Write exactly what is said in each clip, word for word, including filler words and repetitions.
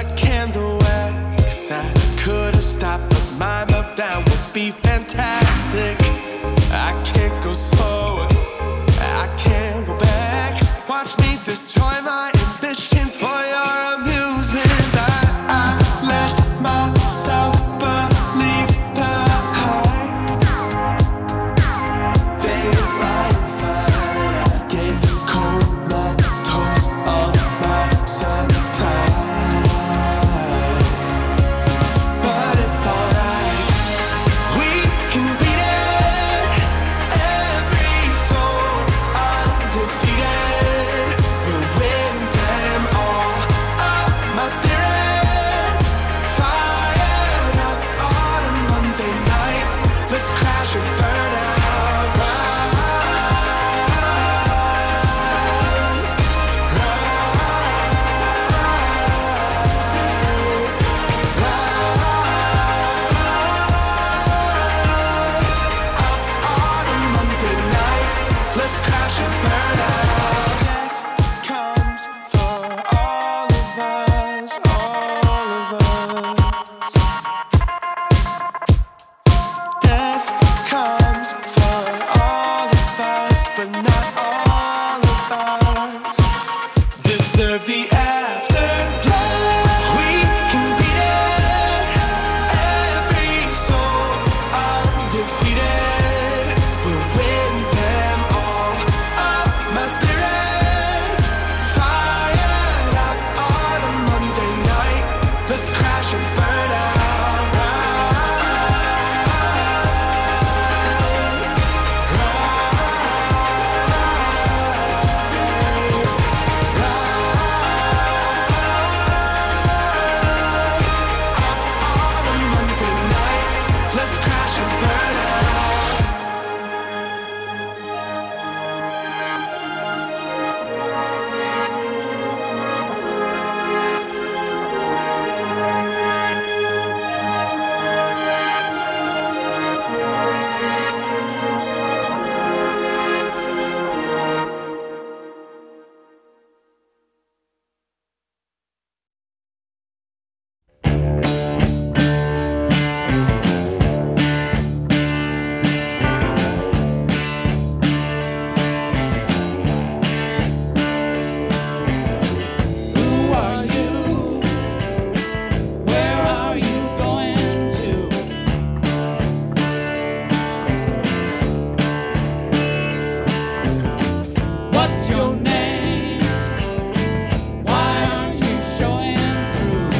candle wax. I could've stopped, but my meltdown would be fantastic. I can't go slow, I can't go back. Watch me destroy my ambitions for your amusement. I, I let myself believe the hype. They lie inside. I get comatose on my supply, but it's alright. We can beat it. Every soul undefeated. We'll win them all. Up my spirits, fired up on a Monday night. Let's crash and burn out. On a Monday night, let's crash and burn out. Death comes for all of us, all of us. Death comes for all of us, but not all of us deserve the afterlife. We can beat it. Every soul undefeated. We'll win them all. Up my spirits, fired up on a Monday night. Let's crash and burn out. On a Monday night, let's crash and burn out. Who are you? Where are you going to? What's your name? Why aren't you showing through?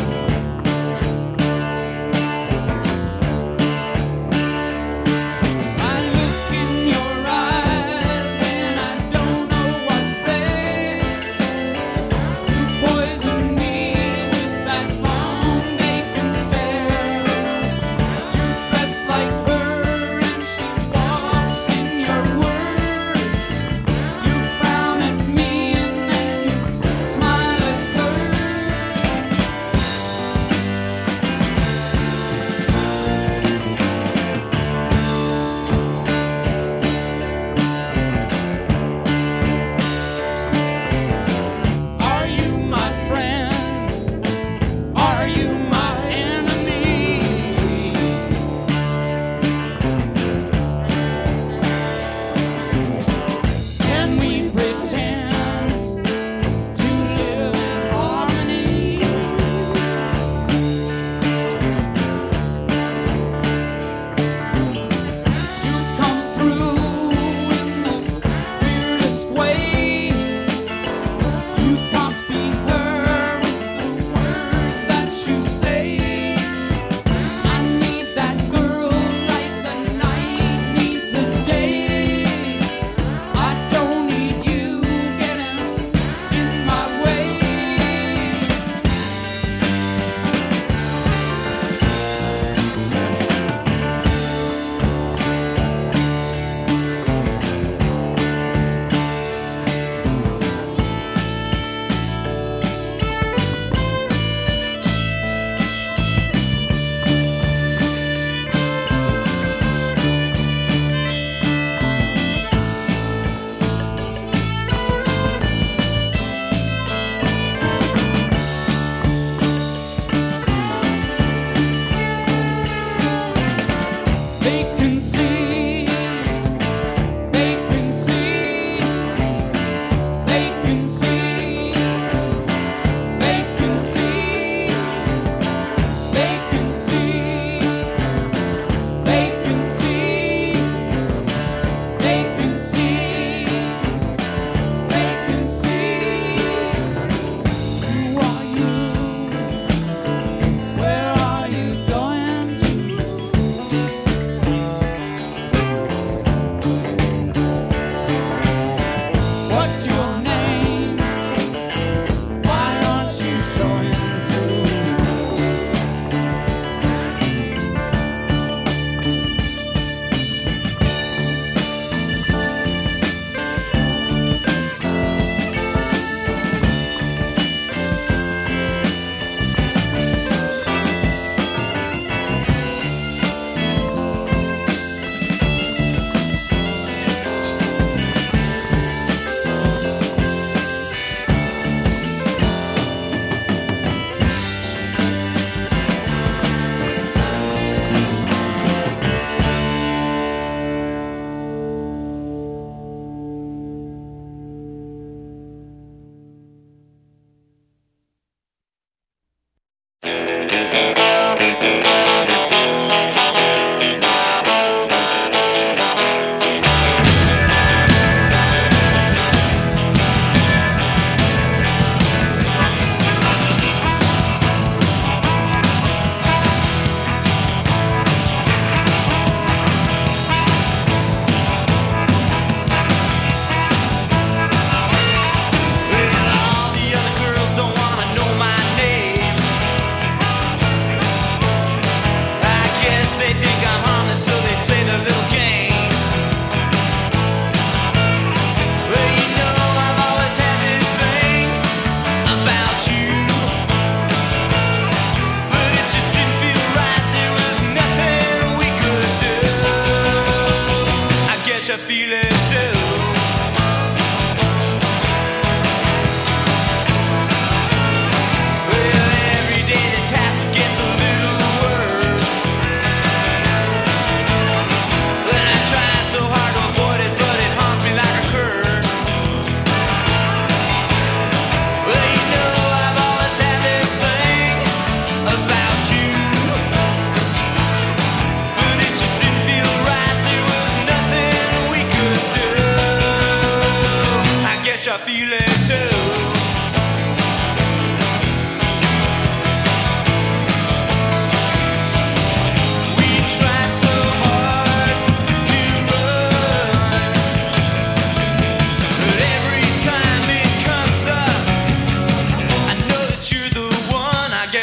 I look in your eyes and I don't know what's there. You poison me with that long vacant stare. You dress like her and she walks in your words. You frown at me and then you smile at her. Are you my friend? Are you my enemy? Can we pretend to live in harmony? You come through in the weirdest way. You copy her with the words that you say. I need that girl like the night needs a day. I don't need you getting in my way.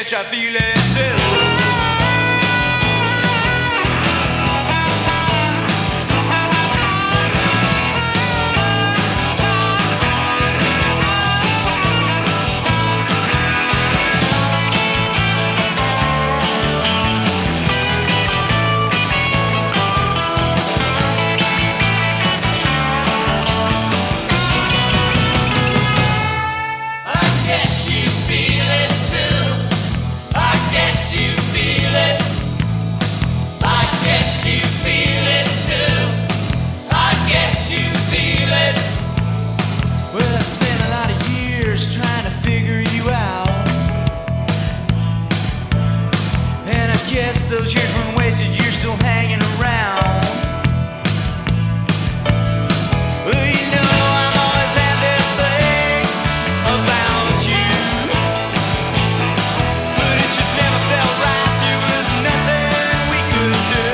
guess I feel it too. Those years weren't wasted, you're still hanging around. Well, you know I've always had this thing about you, but it just never felt right. There was nothing we could do.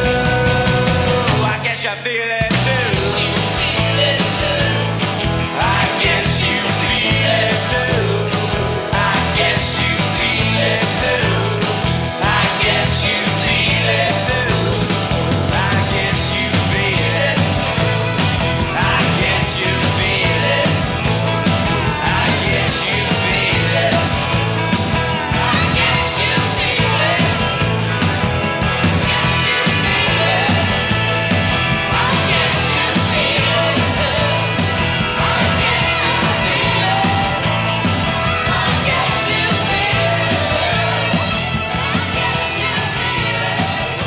I guess I feel it too. You feel it too. I guess you feel it too. I guess you feel it too. I guess you feel it too. I guess you feel it. I guess you feel it. I guess you feel it. I guess you feel it. I guess you feel it too. I guess you feel it. I guess you feel it too. I guess you feel it.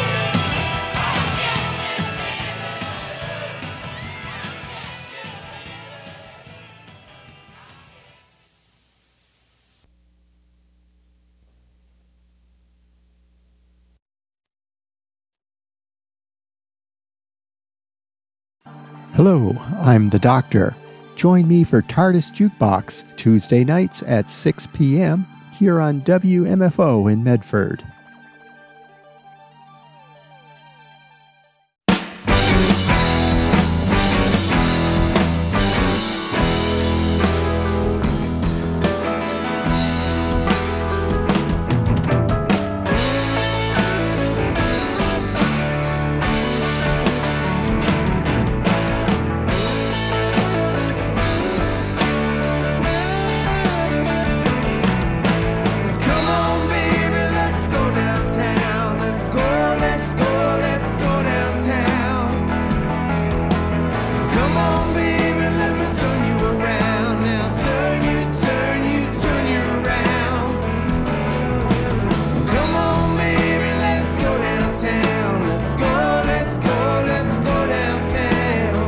Hello, I'm the Doctor. Join me for TARDIS Jukebox Tuesday nights at six p.m. here on W M F O in Medford. Come on, baby, let's go downtown. Let's go, let's go, let's go downtown. Come on, baby, let me turn you around. Now turn you, turn you, turn you around. Come on, baby, let's go downtown. Let's go, let's go, let's go downtown.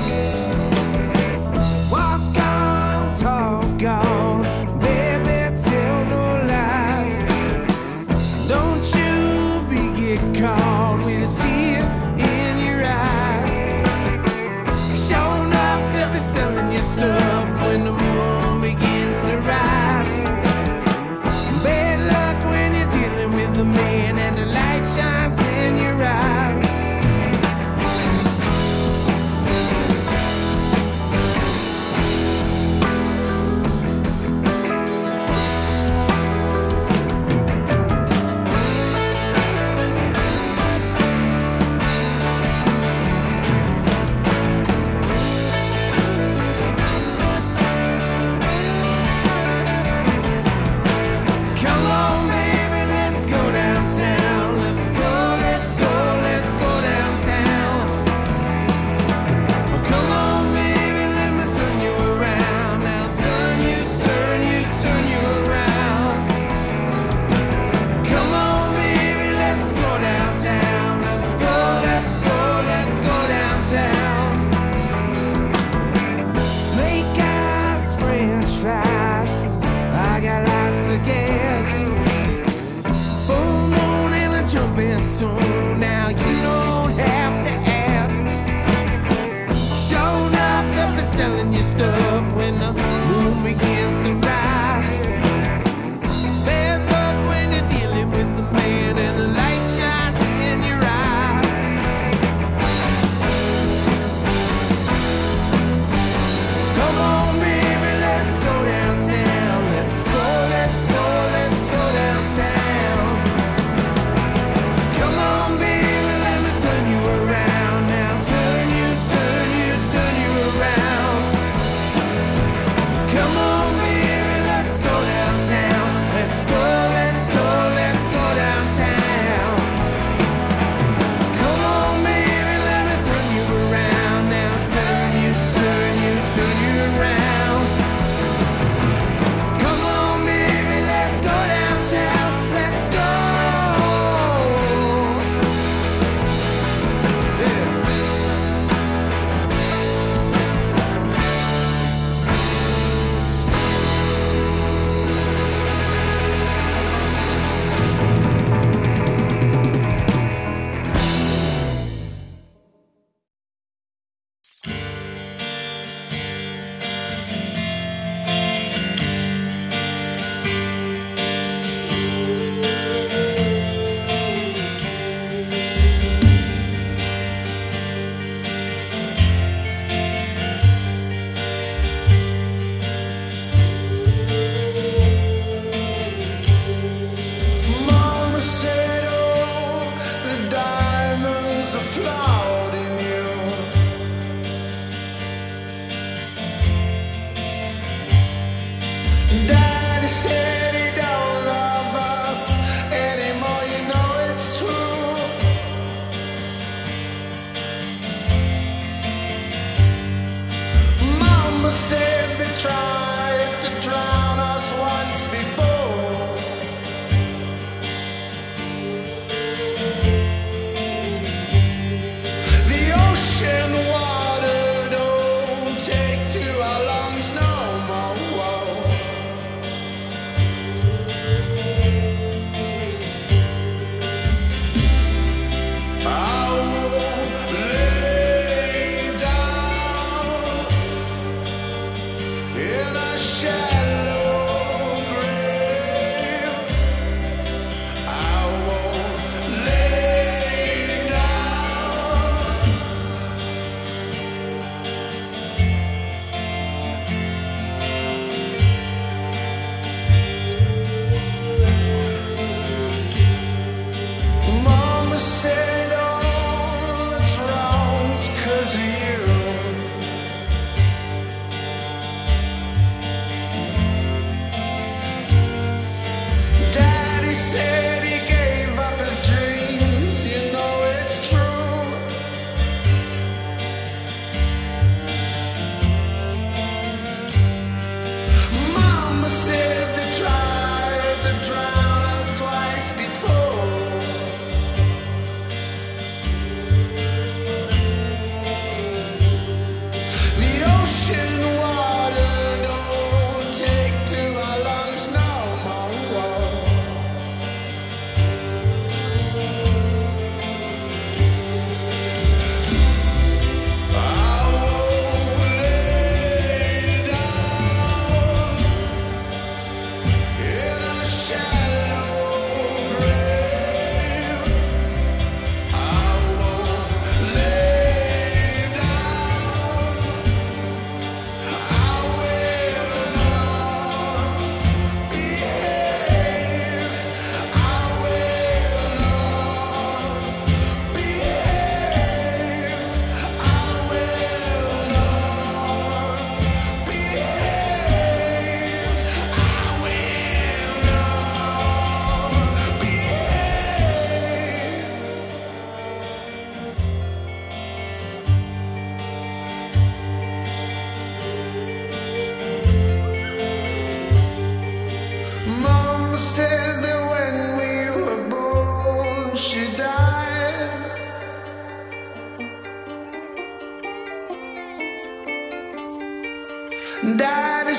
Walk on, talk on, baby, tell no lies. Don't you be get caught with a tear in your eyes. Sure enough, they'll be selling your stuff when the moon begins to rise. Bad luck when you're dealing with the man and the light shines in your eyes. Come on, baby, let's go downtown. Let's go, let's go, let's go downtown. Come on, baby, let me turn you around. Now turn you, turn you, turn you around. Come on, baby, let's go downtown. Let's go, let's go, let's go downtown. Snake eyes, French fries. I got lots of gas. Full moon and a jumping tune. Now you don't have to ask. Sure enough, they'll be selling your stuff when the moon begins to rise. Bad luck when you're dealing with the man and the light shines in your eyes. Come on, baby, let's go downtown. Let's go, let's go, let's go downtown.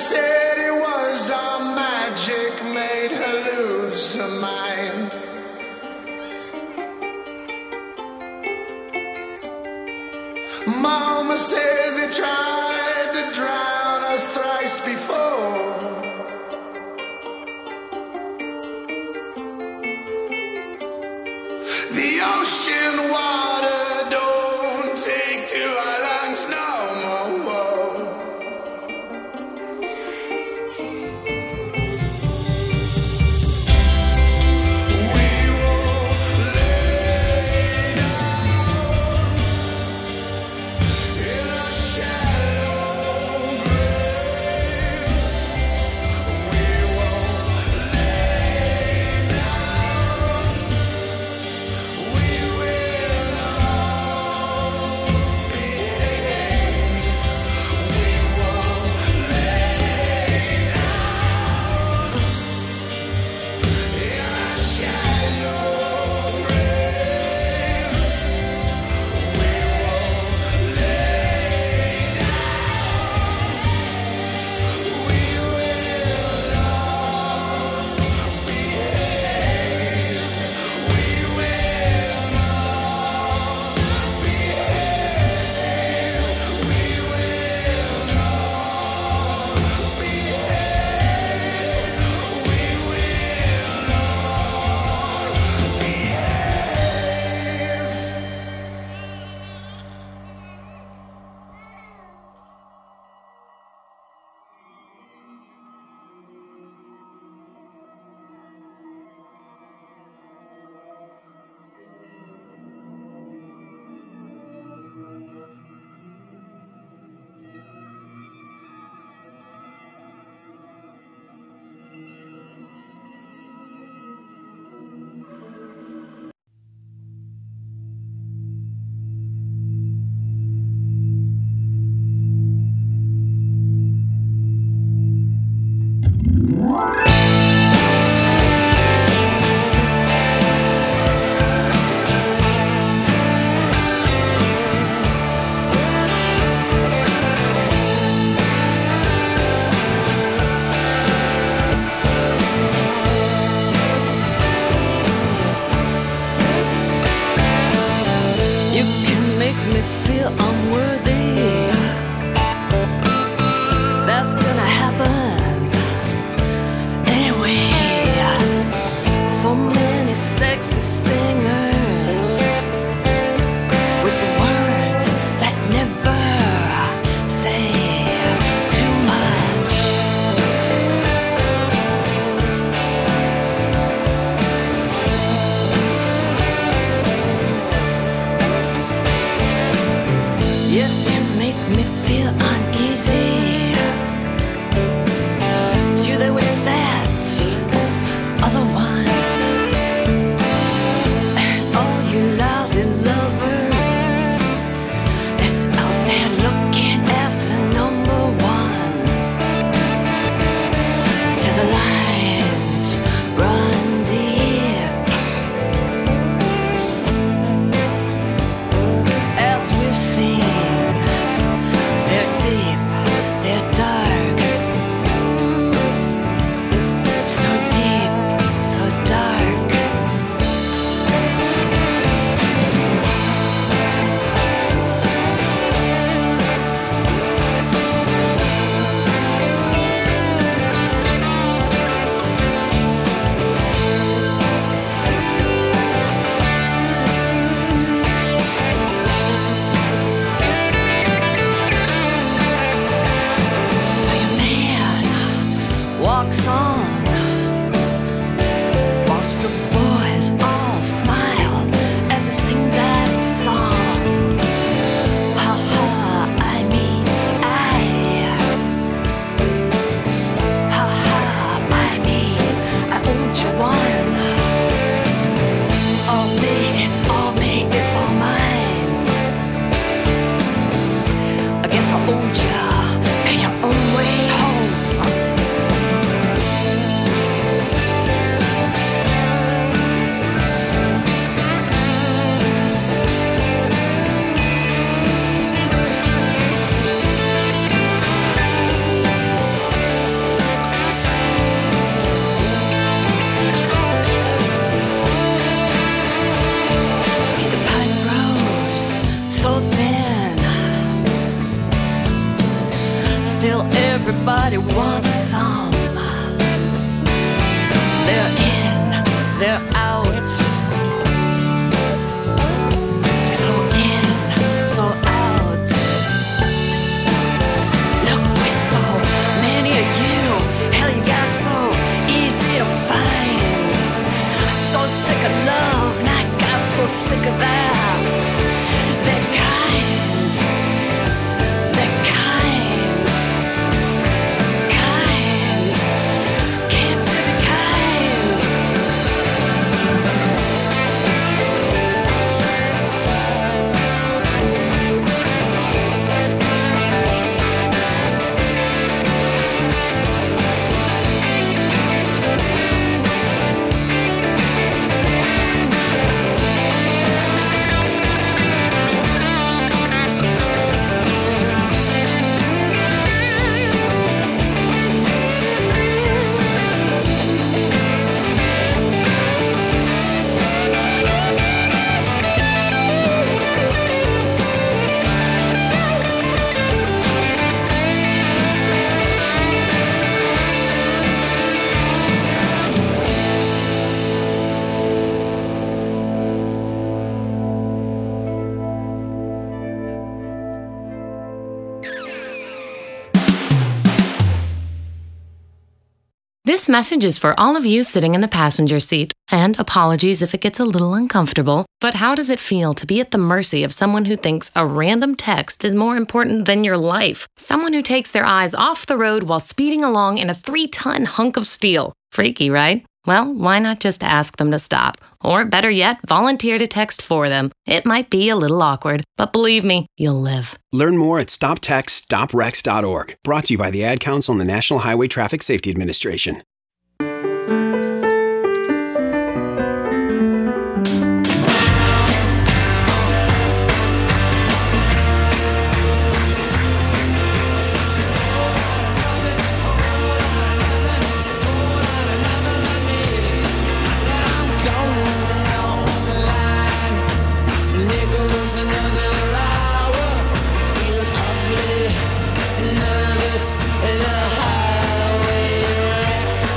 said it was our magic made her lose her mind. Mama said they tried to drown us thrice before. The ocean water don't take to our lungs no more. We will lay down in a shallow grave. We will lay down. We will out. So in, so out. Look, with so many of you, hell, you got so easy to find. So sick of love, and I got so sick of that. That kind, that kind, kind. Can't you be kind? This message is for all of you sitting in the passenger seat. And apologies if it gets a little uncomfortable, but how does it feel to be at the mercy of someone who thinks a random text is more important than your life? Someone who takes their eyes off the road while speeding along in a three-ton hunk of steel. Freaky, right? Well, why not just ask them to stop? Or better yet, volunteer to text for them. It might be a little awkward, but believe me, you'll live. Learn more at stop text stop wrecks dot org. Brought to you by the Ad Council and the National Highway Traffic Safety Administration. Nervous as a highway wreck.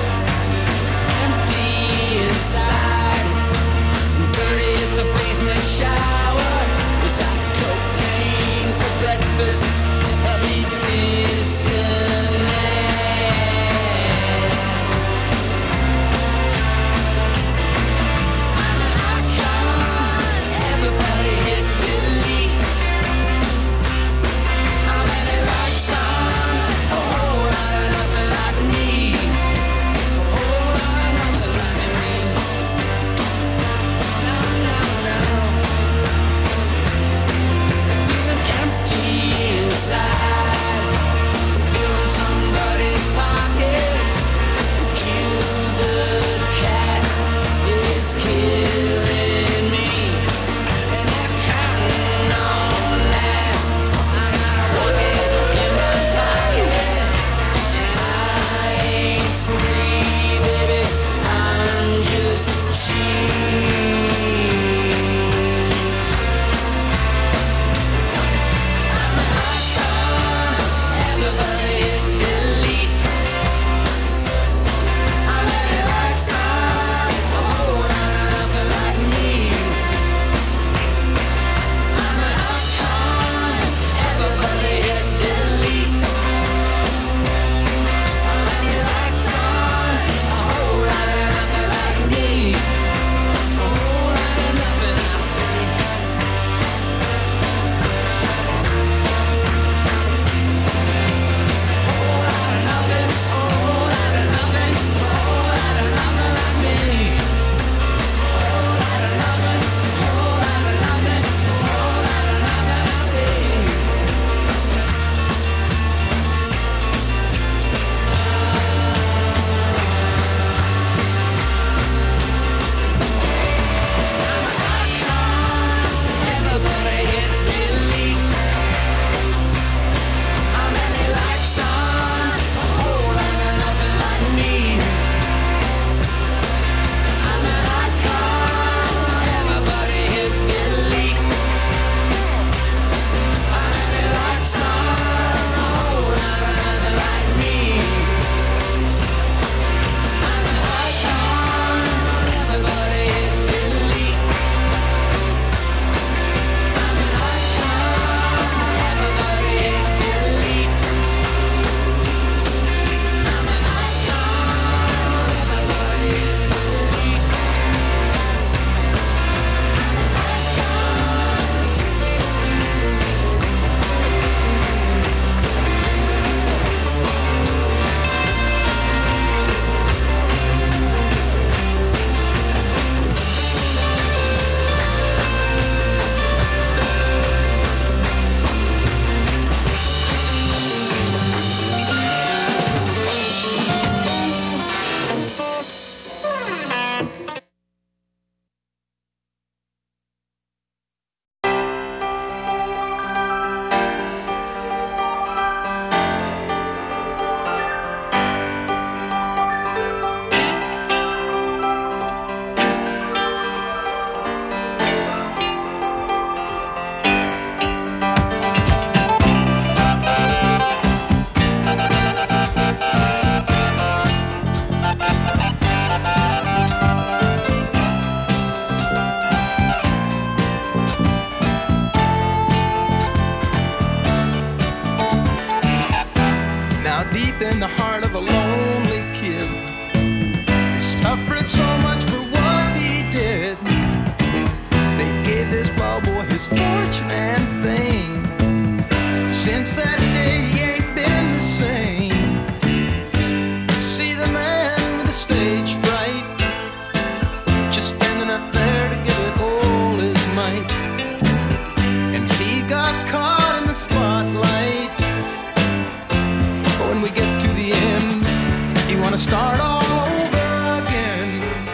misfortune and fame. Since that day, he ain't been the same. See the man with the stage fright, just standing up there to give it all his might. And he got caught in the spotlight. But when we get to the end, you wanna start all over again.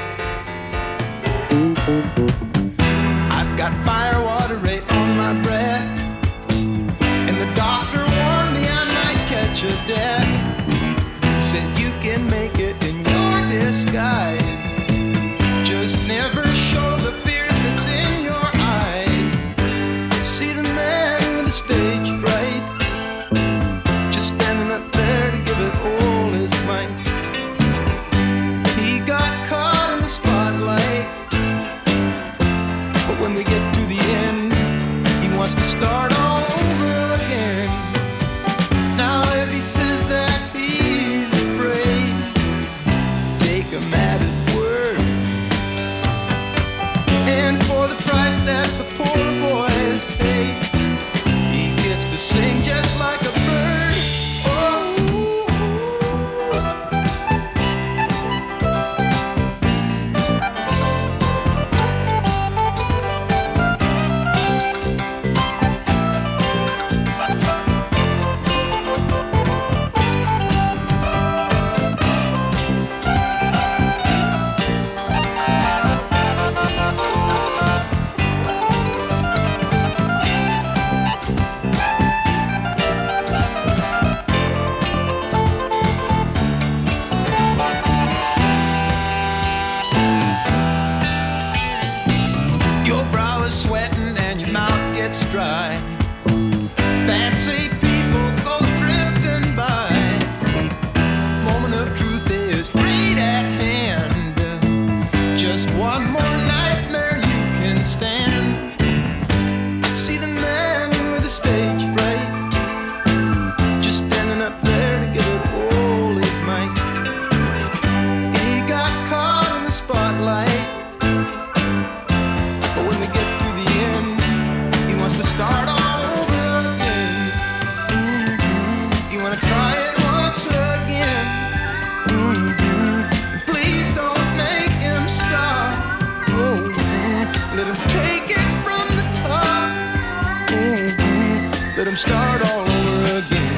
I've got fire water right on my breath, and the doctor warned me I might catch a death. He said you can make it in your disguise, just never show the fear that's in your eyes. See the man with the stage fright, just standing up there to give it all his might. He got caught in the spotlight, but when we get to the end, he wants to start all over again. Now if he says that he's afraid, take him at his word. And for the price that the poor boy has paid, he gets to sing just like a bird. Oh. Your brow is sweating and your mouth gets dry. Fancy people go drifting by. Moment of truth is right at hand. Just one more nightmare you can stand. See the man with the stage fright, just standing up there to give it all his might. He got caught in the spotlight, but when we get to the end, he wants to start all over again. Mm-hmm. You wanna try it once again. Mm-hmm. Please don't make him stop. Mm-hmm. Let him take it from the top. Mm-hmm. Let him start all over again.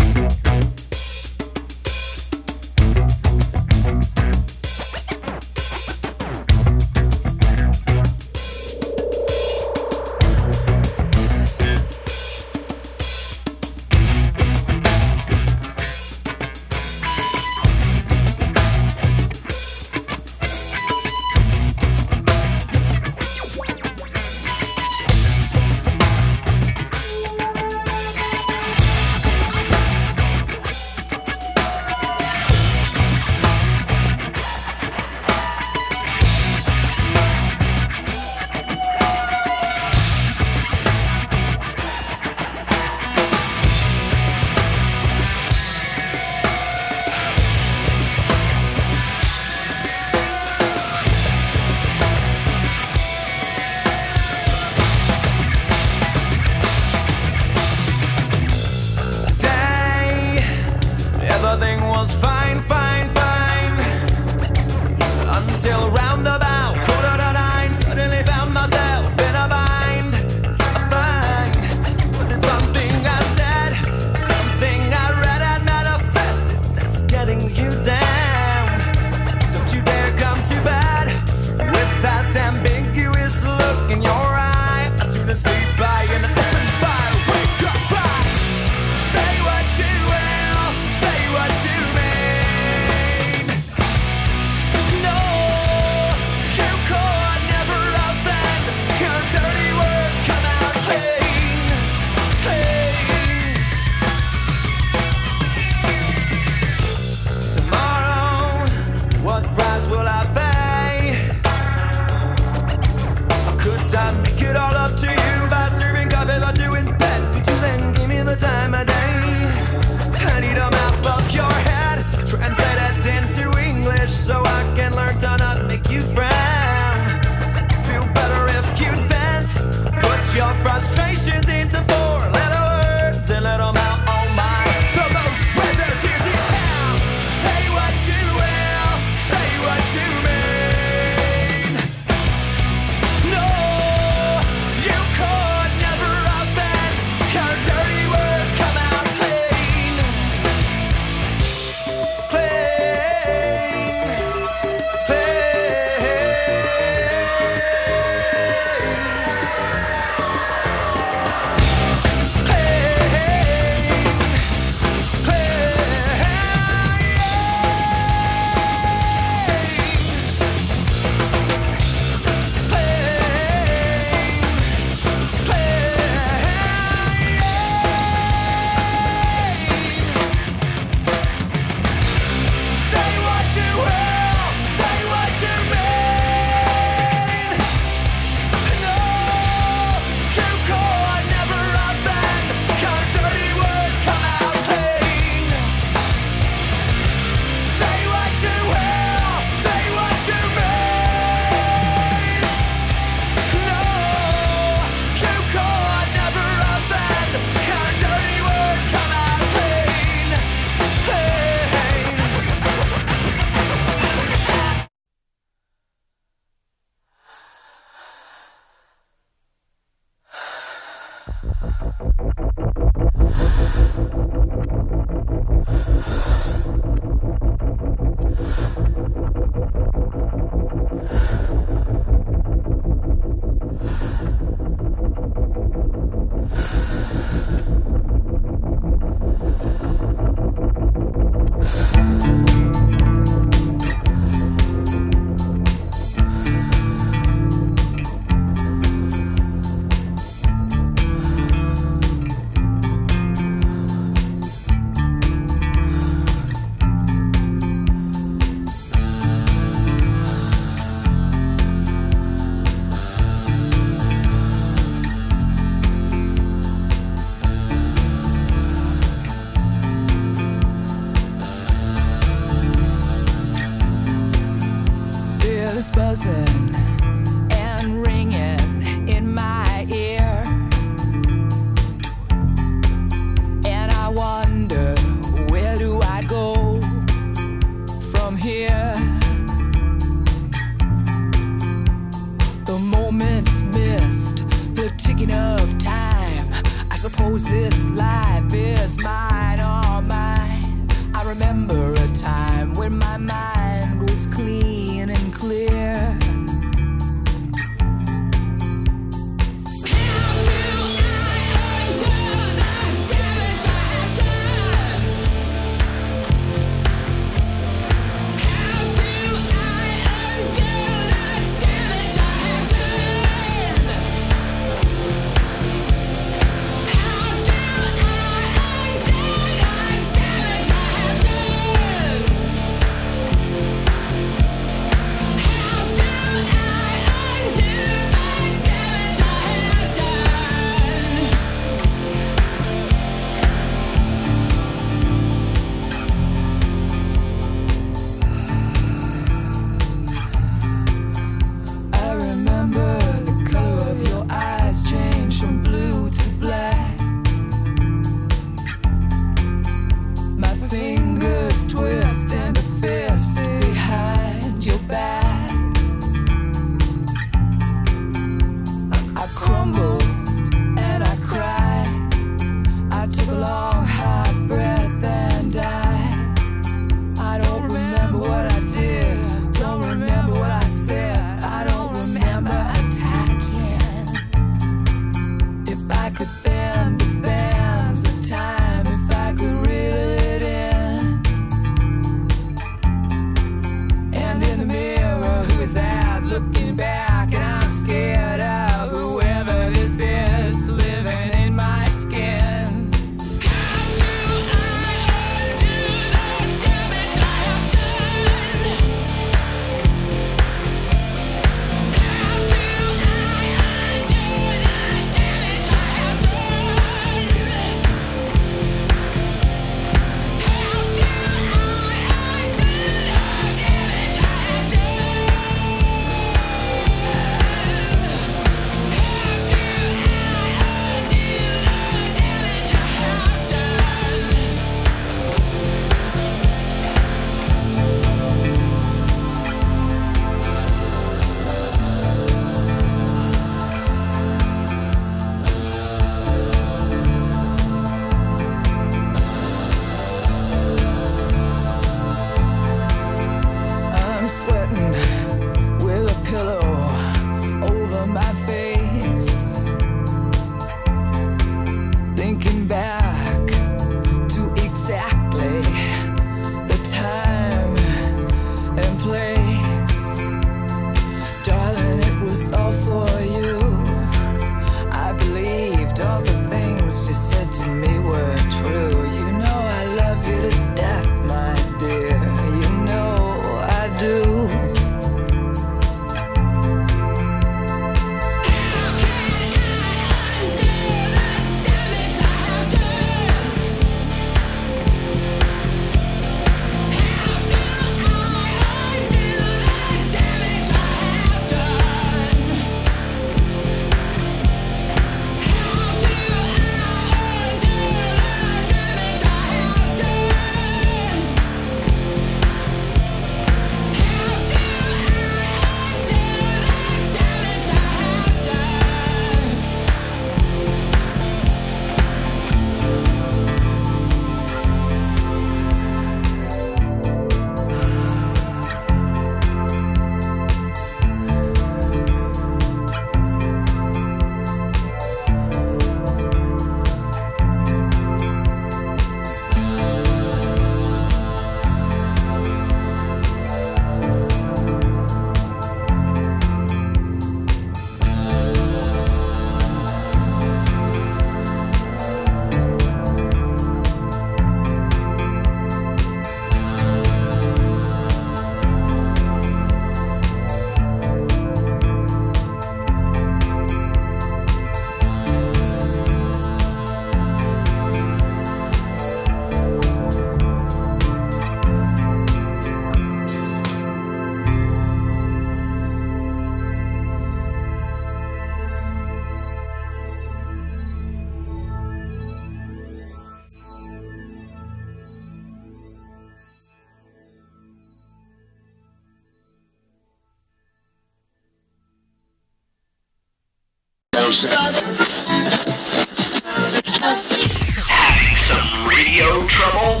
Having some radio trouble?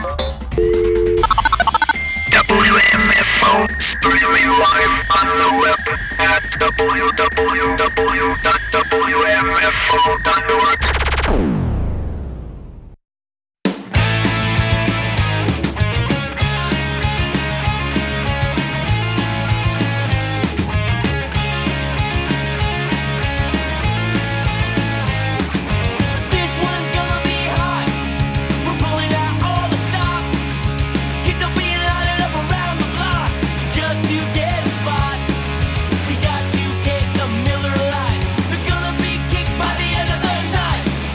W M F O streaming live on the web at w w w dot w m f o dot org. Miller Lite. They're gonna be kicked by the end of the night.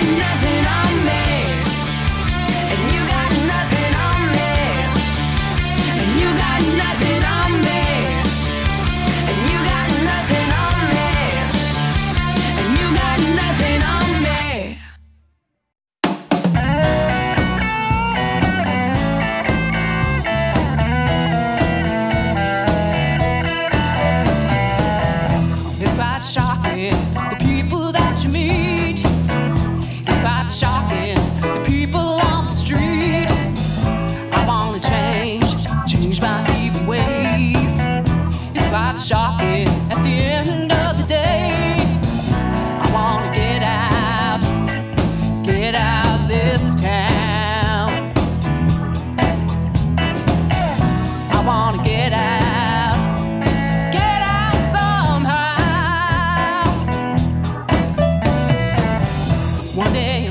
got nothing on me. And you got nothing on me. And you got nothing on me. And you got nothing on me. And you got nothing on me. It's quite shocking, the people that you meet. It's quite shocking, the people on the street. I wanna change, change my evil ways. It's quite shocking, at the end of the day. I wanna get out, get out of this town. I wanna get out, get out somehow. One day